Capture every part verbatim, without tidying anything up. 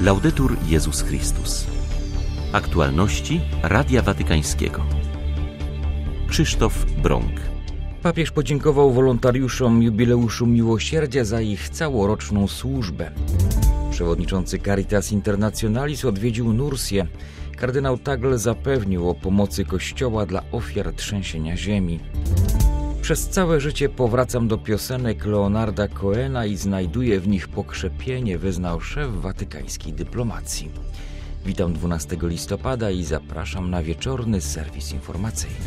Laudetur Jezus Chrystus. Aktualności Radia Watykańskiego. Krzysztof Brąk. Papież podziękował wolontariuszom Jubileuszu Miłosierdzia za ich całoroczną służbę. Przewodniczący Caritas Internationalis odwiedził Nursję. Kardynał Tagle zapewnił o pomocy Kościoła dla ofiar trzęsienia ziemi. Przez całe życie powracam do piosenek Leonarda Cohena i znajduję w nich pokrzepienie, wyznał szef watykańskiej dyplomacji. Witam dwunastego listopada i zapraszam na wieczorny serwis informacyjny.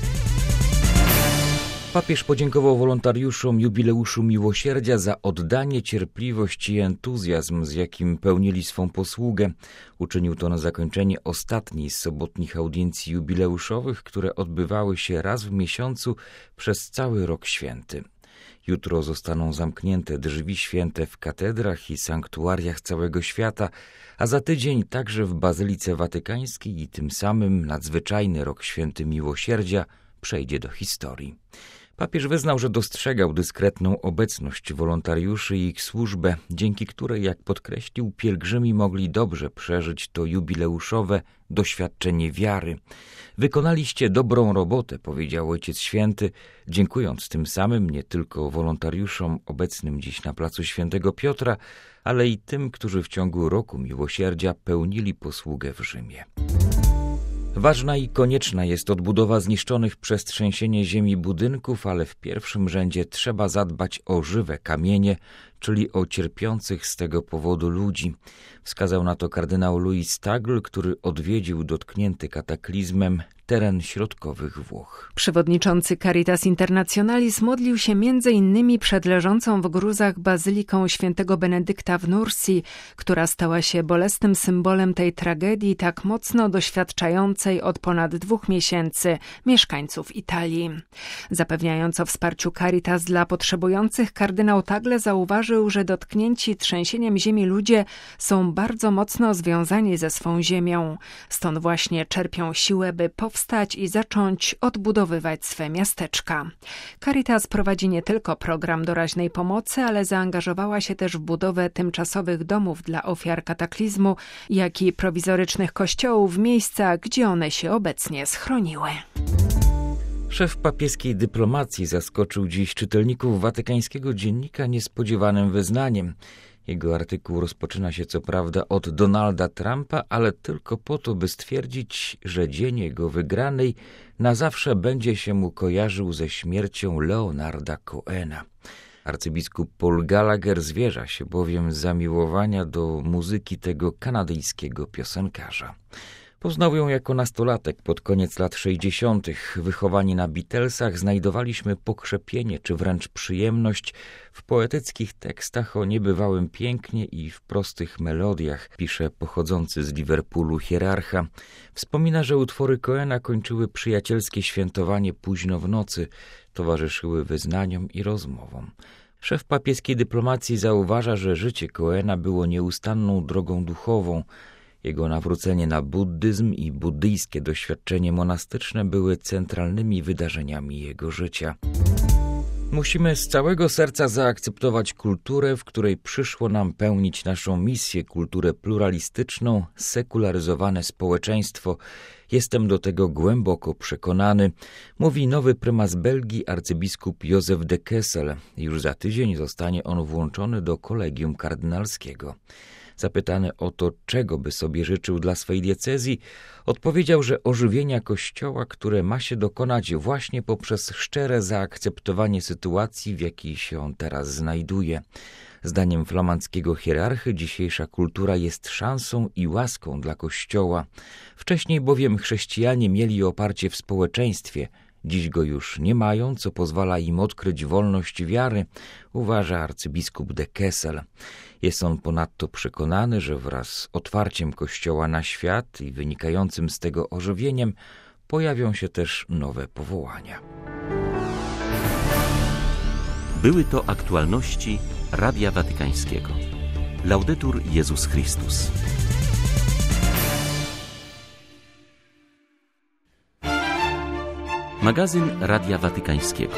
Papież podziękował wolontariuszom Jubileuszu Miłosierdzia za oddanie, cierpliwość i entuzjazm, z jakim pełnili swą posługę. Uczynił to na zakończenie ostatniej z sobotnich audiencji jubileuszowych, które odbywały się raz w miesiącu przez cały rok święty. Jutro zostaną zamknięte drzwi święte w katedrach i sanktuariach całego świata, a za tydzień także w Bazylice Watykańskiej i tym samym nadzwyczajny rok święty Miłosierdzia przejdzie do historii. Papież wyznał, że dostrzegał dyskretną obecność wolontariuszy i ich służbę, dzięki której, jak podkreślił, pielgrzymi mogli dobrze przeżyć to jubileuszowe doświadczenie wiary. Wykonaliście dobrą robotę, powiedział Ojciec Święty, dziękując tym samym nie tylko wolontariuszom obecnym dziś na placu Świętego Piotra, ale i tym, którzy w ciągu roku miłosierdzia pełnili posługę w Rzymie. Ważna i konieczna jest odbudowa zniszczonych przez trzęsienie ziemi budynków, ale w pierwszym rzędzie trzeba zadbać o żywe kamienie, czyli o cierpiących z tego powodu ludzi. Wskazał na to kardynał Luis Tagle, który odwiedził dotknięty kataklizmem teren środkowych Włoch. Przewodniczący Caritas Internationalis modlił się między innymi przed leżącą w gruzach bazyliką świętego Benedykta w Nursji, która stała się bolesnym symbolem tej tragedii tak mocno doświadczającej od ponad dwóch miesięcy mieszkańców Italii. Zapewniając o wsparciu Caritas dla potrzebujących, kardynał Tagle zauważył, że dotknięci trzęsieniem ziemi ludzie są bardzo mocno związani ze swą ziemią. Stąd właśnie czerpią siłę, by powstać i zacząć odbudowywać swe miasteczka. Caritas prowadzi nie tylko program doraźnej pomocy, ale zaangażowała się też w budowę tymczasowych domów dla ofiar kataklizmu, jak i prowizorycznych kościołów w miejscach, gdzie one się obecnie schroniły. Szef papieskiej dyplomacji zaskoczył dziś czytelników watykańskiego dziennika niespodziewanym wyznaniem. Jego artykuł rozpoczyna się co prawda od Donalda Trumpa, ale tylko po to, by stwierdzić, że dzień jego wygranej na zawsze będzie się mu kojarzył ze śmiercią Leonarda Cohena. Arcybiskup Paul Gallagher zwierza się bowiem zamiłowania do muzyki tego kanadyjskiego piosenkarza. Poznał ją jako nastolatek pod koniec lat sześćdziesiątych. Wychowani na Beatlesach znajdowaliśmy pokrzepienie czy wręcz przyjemność w poetyckich tekstach o niebywałym pięknie i w prostych melodiach, pisze pochodzący z Liverpoolu hierarcha. Wspomina, że utwory Cohena kończyły przyjacielskie świętowanie późno w nocy, towarzyszyły wyznaniom i rozmowom. Szef papieskiej dyplomacji zauważa, że życie Cohena było nieustanną drogą duchową. Jego nawrócenie na buddyzm i buddyjskie doświadczenie monastyczne były centralnymi wydarzeniami jego życia. Musimy z całego serca zaakceptować kulturę, w której przyszło nam pełnić naszą misję, kulturę pluralistyczną, sekularyzowane społeczeństwo. Jestem do tego głęboko przekonany, mówi nowy prymas Belgii arcybiskup Jozef de Kessel. Już za tydzień zostanie on włączony do kolegium kardynalskiego. Zapytany o to, czego by sobie życzył dla swej diecezji, odpowiedział, że ożywienia Kościoła, które ma się dokonać właśnie poprzez szczere zaakceptowanie sytuacji, w jakiej się on teraz znajduje. Zdaniem flamandzkiego hierarchy dzisiejsza kultura jest szansą i łaską dla Kościoła. Wcześniej bowiem chrześcijanie mieli oparcie w społeczeństwie, dziś go już nie mają, co pozwala im odkryć wolność wiary, uważa arcybiskup de Kessel. Jest on ponadto przekonany, że wraz z otwarciem Kościoła na świat i wynikającym z tego ożywieniem pojawią się też nowe powołania. Były to aktualności Radia Watykańskiego. Laudetur Jezus Chrystus. Magazyn Radia Watykańskiego.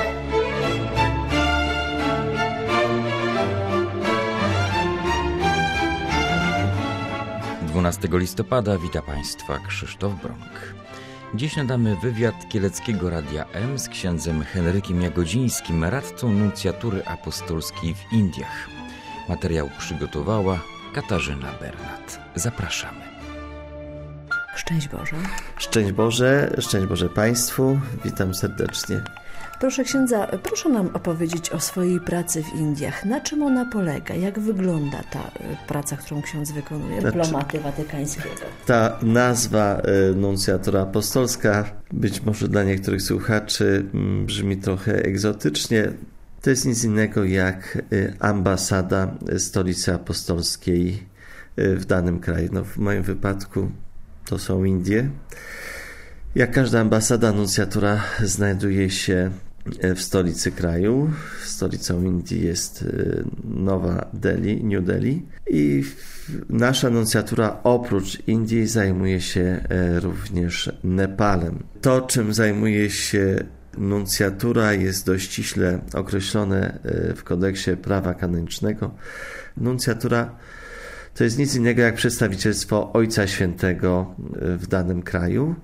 dwunastego listopada wita Państwa Krzysztof Brąk. Dziś nadamy wywiad Kieleckiego Radia M z księdzem Henrykiem Jagodzińskim, radcą nuncjatury apostolskiej w Indiach. Materiał przygotowała Katarzyna Bernat. Zapraszamy. Szczęść Boże. Szczęść Boże, szczęść Boże Państwu. Witam serdecznie. Proszę księdza, proszę nam opowiedzieć o swojej pracy w Indiach. Na czym ona polega? Jak wygląda ta praca, którą ksiądz wykonuje? Znaczy, dyplomaty watykańskiego. Ta nazwa nuncjatura apostolska być może dla niektórych słuchaczy brzmi trochę egzotycznie. To jest nic innego jak ambasada stolicy apostolskiej w danym kraju. No, w moim wypadku to są Indie. Jak każda ambasada, nuncjatura znajduje się w stolicy kraju. Stolicą Indii jest Nowa Delhi, New Delhi. I nasza nuncjatura oprócz Indii zajmuje się również Nepalem. To, czym zajmuje się nuncjatura, jest dość ściśle określone w kodeksie prawa kanonicznego. Nuncjatura to jest nic innego jak przedstawicielstwo Ojca Świętego w danym kraju.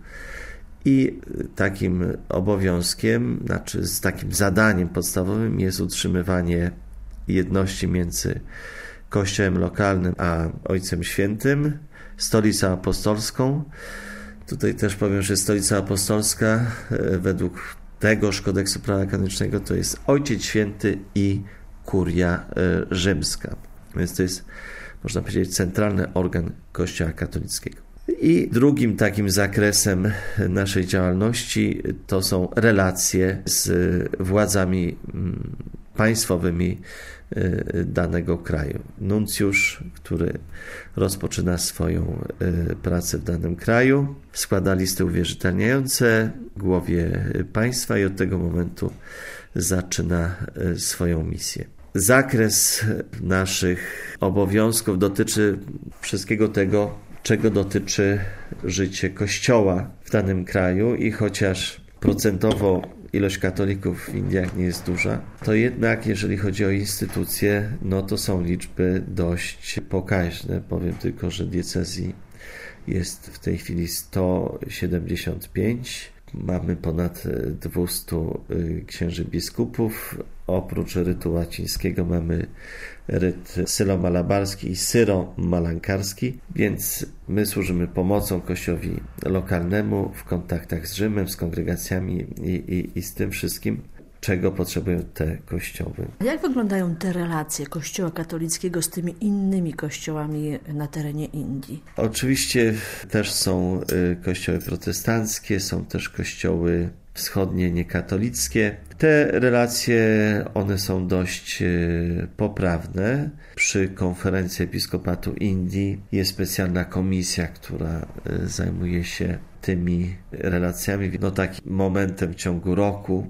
I takim obowiązkiem, znaczy z takim zadaniem podstawowym jest utrzymywanie jedności między Kościołem lokalnym a Ojcem Świętym, Stolicą Apostolską. Tutaj też powiem, że Stolica Apostolska według tegoż kodeksu prawa kanonicznego to jest Ojciec Święty i Kuria Rzymska. Więc to jest, można powiedzieć, centralny organ Kościoła katolickiego. I drugim takim zakresem naszej działalności to są relacje z władzami państwowymi danego kraju. Nuncjusz, który rozpoczyna swoją pracę w danym kraju, składa listy uwierzytelniające głowie państwa i od tego momentu zaczyna swoją misję. Zakres naszych obowiązków dotyczy wszystkiego tego, czego dotyczy życie Kościoła w danym kraju i chociaż procentowo ilość katolików w Indiach nie jest duża, to jednak jeżeli chodzi o instytucje, no to są liczby dość pokaźne. Powiem tylko, że diecezji jest w tej chwili sto siedemdziesiąt pięć. Mamy ponad dwustu księży biskupów. Oprócz rytu łacińskiego mamy ryt sylomalabarski i syromalankarski, więc my służymy pomocą Kościołowi lokalnemu w kontaktach z Rzymem, z kongregacjami i, i, i z tym wszystkim, czego potrzebują te kościoły. Jak wyglądają te relacje Kościoła katolickiego z tymi innymi kościołami na terenie Indii? Oczywiście też są kościoły protestanckie, są też kościoły wschodnie niekatolickie. Te relacje, one są dość poprawne. Przy konferencji Episkopatu Indii jest specjalna komisja, która zajmuje się tymi relacjami. No takim momentem w ciągu roku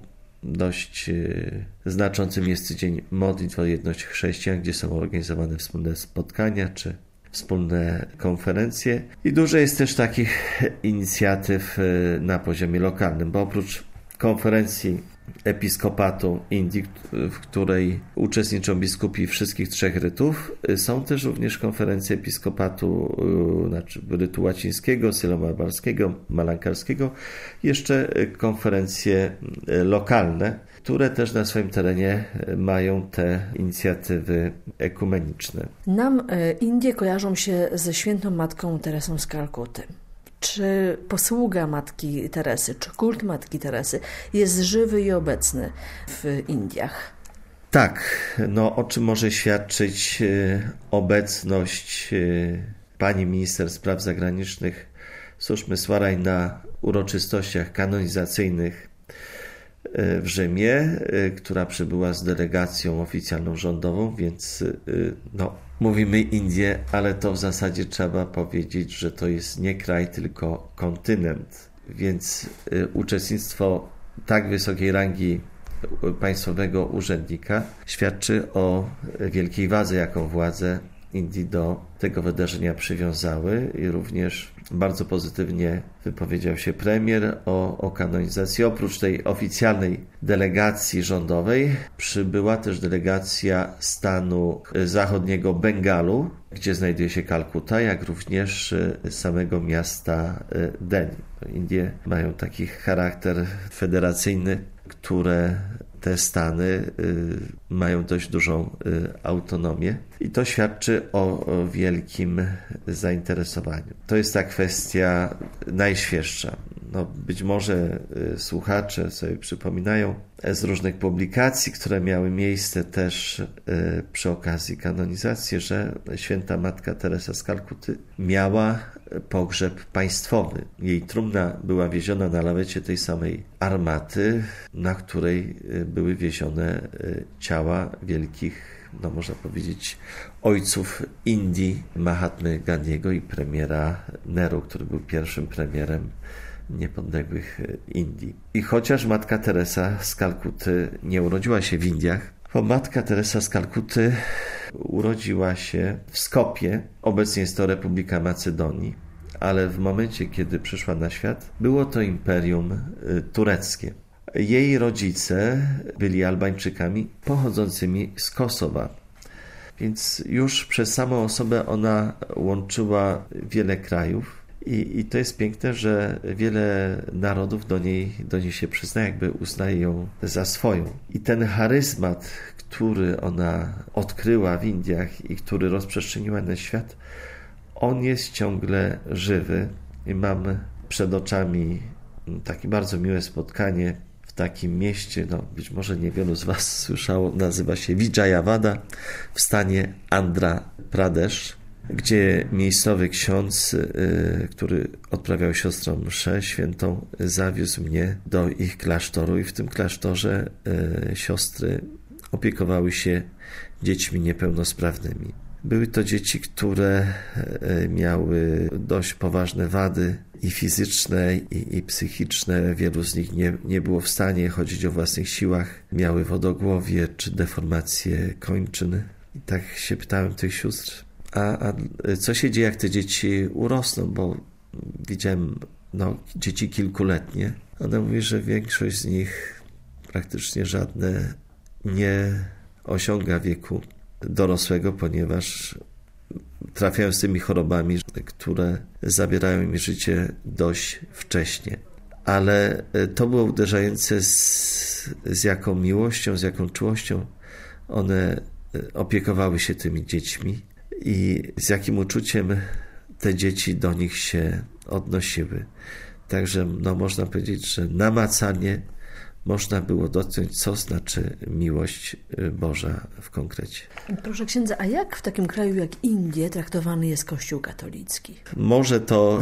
dość znaczącym jest tydzień modlitw o jedność chrześcijan, gdzie są organizowane wspólne spotkania czy wspólne konferencje. I dużo jest też takich inicjatyw na poziomie lokalnym, bo oprócz konferencji Episkopatu Indii, w której uczestniczą biskupi wszystkich trzech rytów, są też również konferencje Episkopatu, znaczy rytu łacińskiego, sylomalabarskiego, malankarskiego, jeszcze konferencje lokalne, które też na swoim terenie mają te inicjatywy ekumeniczne. Nam Indie kojarzą się ze świętą Matką Teresą z Kalkuty. Czy posługa Matki Teresy, czy kult Matki Teresy jest żywy i obecny w Indiach? Tak, no o czym może świadczyć obecność pani minister spraw zagranicznych Suszmy Swaraj na uroczystościach kanonizacyjnych w Rzymie, która przybyła z delegacją oficjalną rządową, więc no, mówimy Indie, ale to w zasadzie trzeba powiedzieć, że to jest nie kraj, tylko kontynent, więc uczestnictwo tak wysokiej rangi państwowego urzędnika świadczy o wielkiej wadze, jaką władze Indii do tego wydarzenia przywiązały i również bardzo pozytywnie wypowiedział się premier o, o kanonizacji. Oprócz tej oficjalnej delegacji rządowej przybyła też delegacja stanu zachodniego Bengalu, gdzie znajduje się Kalkuta, jak również samego miasta Delhi. Indie mają taki charakter federacyjny, które te stany y, mają dość dużą y, autonomię i to świadczy o, o wielkim zainteresowaniu. To jest ta kwestia najświeższa. No, być może y, słuchacze sobie przypominają z różnych publikacji, które miały miejsce też y, przy okazji kanonizacji, że święta Matka Teresa z Kalkuty miała pogrzeb państwowy. Jej trumna była wieziona na lawecie tej samej armaty, na której były wiezione ciała wielkich, no można powiedzieć, ojców Indii, Mahatmy Gandiego i premiera Nehru, który był pierwszym premierem niepodległych Indii. I chociaż Matka Teresa z Kalkuty nie urodziła się w Indiach, bo Matka Teresa z Kalkuty urodziła się w Skopie, obecnie jest to Republika Macedonii, ale w momencie, kiedy przyszła na świat, było to imperium tureckie. Jej rodzice byli Albańczykami pochodzącymi z Kosowa, więc już przez samą osobę ona łączyła wiele krajów. I, I to jest piękne, że wiele narodów do niej, do niej się przyzna, jakby uznaje ją za swoją. I ten charyzmat, który ona odkryła w Indiach i który rozprzestrzeniła na świat, on jest ciągle żywy. I mam przed oczami takie bardzo miłe spotkanie w takim mieście, no być może niewielu z Was słyszało, nazywa się Vijayawada w stanie Andhra Pradesh, gdzie miejscowy ksiądz, y, który odprawiał siostrom mszę świętą, zawiózł mnie do ich klasztoru i w tym klasztorze y, siostry opiekowały się dziećmi niepełnosprawnymi. Były to dzieci, które y, miały dość poważne wady i fizyczne, i, i psychiczne. Wielu z nich nie, nie było w stanie chodzić o własnych siłach. Miały wodogłowie czy deformacje kończyn. I tak się pytałem tych sióstr, A, a co się dzieje, jak te dzieci urosną? Bo widziałem no, dzieci kilkuletnie. Ona mówi, że większość z nich, praktycznie żadne, nie osiąga wieku dorosłego, ponieważ trafiają z tymi chorobami, które zabierają im życie dość wcześnie. Ale to było uderzające, z, z jaką miłością, z jaką czułością one opiekowały się tymi dziećmi. I z jakim uczuciem te dzieci do nich się odnosiły. Także no, można powiedzieć, że namacalnie można było dotknąć, co znaczy miłość Boża w konkrecie. Proszę księdza, a jak w takim kraju jak Indie traktowany jest Kościół katolicki? Może to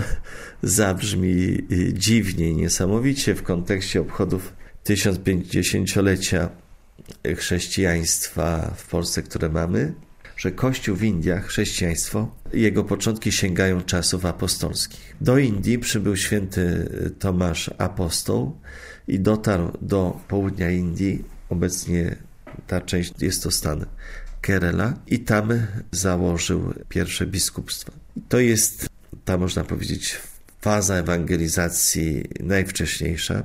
zabrzmi dziwnie i niesamowicie w kontekście obchodów tysiącpięćdziesięciolecia chrześcijaństwa w Polsce, które mamy, że Kościół w Indiach, chrześcijaństwo, jego początki sięgają czasów apostolskich. Do Indii przybył święty Tomasz Apostoł i dotarł do południa Indii, obecnie ta część jest to stan Kerala, i tam założył pierwsze biskupstwa. To jest ta, można powiedzieć, faza ewangelizacji najwcześniejsza.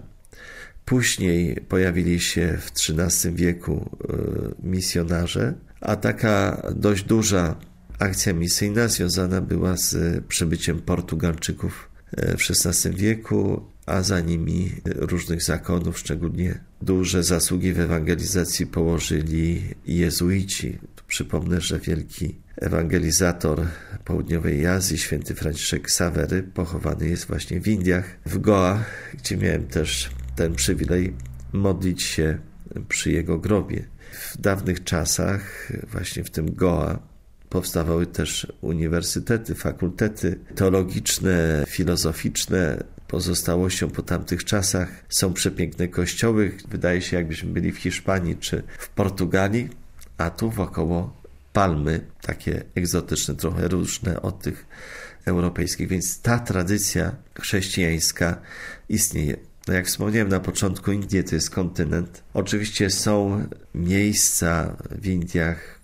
Później pojawili się w trzynastym wieku misjonarze, a taka dość duża akcja misyjna związana była z przybyciem Portugalczyków w szesnastym wieku, a za nimi różnych zakonów, szczególnie duże zasługi w ewangelizacji położyli jezuici. Przypomnę, że wielki ewangelizator południowej Azji, święty Franciszek Sawery, pochowany jest właśnie w Indiach, w Goa, gdzie miałem też ten przywilej modlić się przy jego grobie. W dawnych czasach, właśnie w tym Goa, powstawały też uniwersytety, fakultety teologiczne, filozoficzne. Pozostałością po tamtych czasach są przepiękne kościoły. Wydaje się, jakbyśmy byli w Hiszpanii czy w Portugalii, a tu wokoło palmy, takie egzotyczne, trochę różne od tych europejskich. Więc ta tradycja chrześcijańska istnieje. No jak wspomniałem na początku, Indie to jest kontynent. Oczywiście są miejsca w Indiach,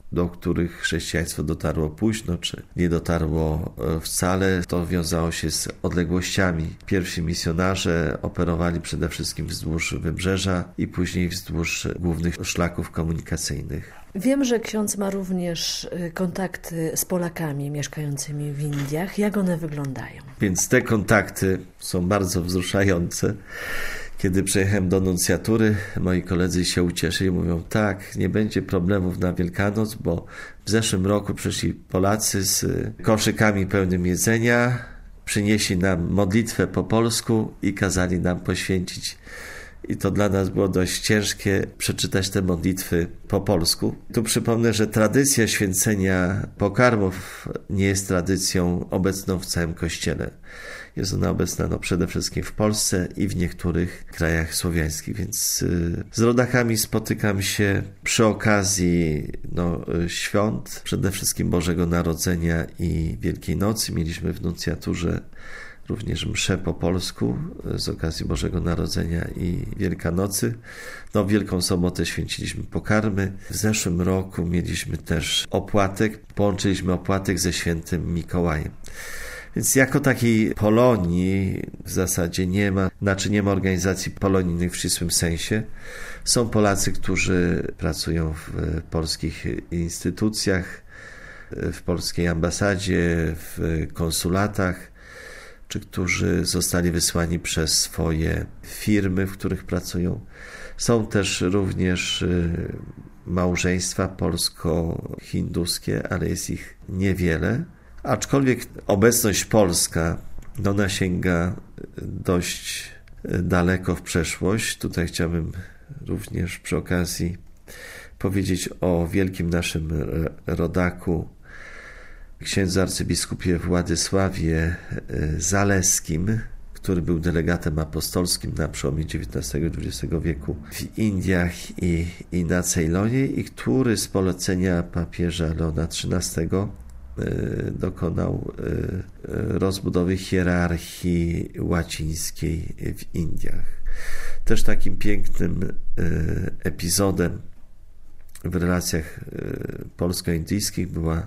do których chrześcijaństwo dotarło późno, czy nie dotarło wcale. To wiązało się z odległościami. Pierwsi misjonarze operowali przede wszystkim wzdłuż wybrzeża i później wzdłuż głównych szlaków komunikacyjnych. Wiem, że ksiądz ma również kontakty z Polakami mieszkającymi w Indiach. Jak one wyglądają? Więc te kontakty są bardzo wzruszające. Kiedy przyjechałem do nuncjatury, moi koledzy się ucieszyli, mówią, tak, nie będzie problemów na Wielkanoc, bo w zeszłym roku przyszli Polacy z koszykami pełnymi jedzenia, przynieśli nam modlitwę po polsku i kazali nam poświęcić. I to dla nas było dość ciężkie przeczytać te modlitwy po polsku. Tu przypomnę, że tradycja święcenia pokarmów nie jest tradycją obecną w całym Kościele. Jest ona obecna no, przede wszystkim w Polsce i w niektórych krajach słowiańskich, więc y, z rodakami spotykam się przy okazji no, świąt, przede wszystkim Bożego Narodzenia i Wielkiej Nocy. Mieliśmy w nuncjaturze również mszę po polsku z okazji Bożego Narodzenia i Wielkanocy. No, Wielką Sobotę święciliśmy pokarmy. W zeszłym roku mieliśmy też opłatek. Połączyliśmy opłatek ze świętym Mikołajem. Więc jako takiej Polonii w zasadzie nie ma, znaczy nie ma organizacji polonijnych w ścisłym sensie. Są Polacy, którzy pracują w polskich instytucjach, w polskiej ambasadzie, w konsulatach, czy którzy zostali wysłani przez swoje firmy, w których pracują. Są też również małżeństwa polsko-hinduskie, ale jest ich niewiele. Aczkolwiek obecność polska no, ona sięga dość daleko w przeszłość. Tutaj chciałbym również przy okazji powiedzieć o wielkim naszym rodaku, księdzu arcybiskupie Władysławie Zaleskim, który był delegatem apostolskim na przełomie dziewiętnastego i dwudziestego wieku w Indiach i, i na Ceylonie i który z polecenia papieża Leona trzynastego dokonał rozbudowy hierarchii łacińskiej w Indiach. Też takim pięknym epizodem w relacjach polsko-indyjskich była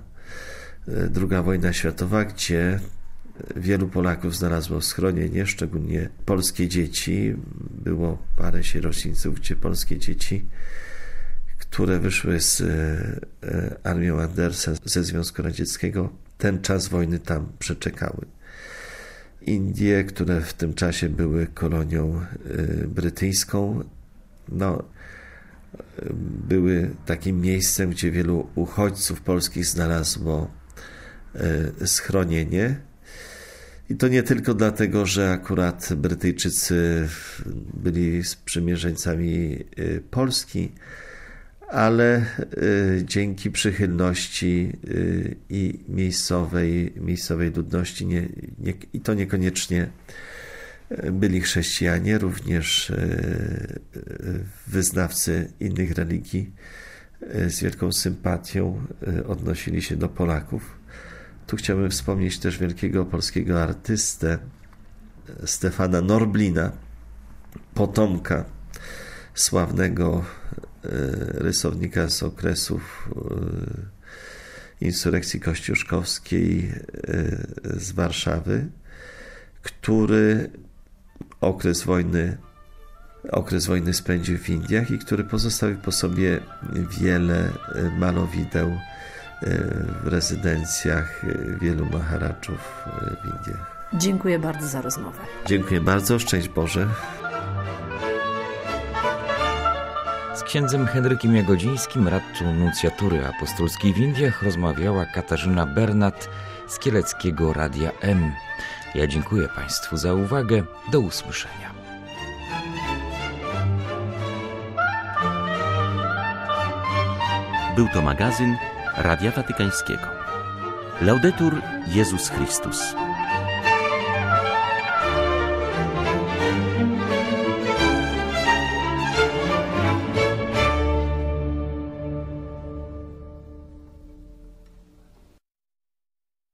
druga wojna światowa, gdzie wielu Polaków znalazło schronienie, szczególnie polskie dzieci. Było parę sierocińców, gdzie polskie dzieci, które wyszły z armią Andersa ze Związku Radzieckiego, ten czas wojny tam przeczekały. Indie, które w tym czasie były kolonią brytyjską, no, były takim miejscem, gdzie wielu uchodźców polskich znalazło schronienie. I to nie tylko dlatego, że akurat Brytyjczycy byli sprzymierzeńcami Polski, ale dzięki przychylności i miejscowej, miejscowej ludności, nie, nie, i to niekoniecznie byli chrześcijanie, również wyznawcy innych religii z wielką sympatią odnosili się do Polaków. Tu chciałbym wspomnieć też wielkiego polskiego artystę Stefana Norblina, potomka sławnego rysownika z okresów insurekcji kościuszkowskiej z Warszawy, który okres wojny, okres wojny spędził w Indiach i który pozostawił po sobie wiele malowideł w rezydencjach wielu maharadżów w Indiach. Dziękuję bardzo za rozmowę. Dziękuję bardzo, szczęść Boże. Z księdzem Henrykiem Jagodzińskim, radcą nuncjatury apostolskiej w Indiach, rozmawiała Katarzyna Bernat z Kieleckiego Radia M. Ja dziękuję Państwu za uwagę. Do usłyszenia. Był to magazyn Radia Watykańskiego. Laudetur Jezus Chrystus.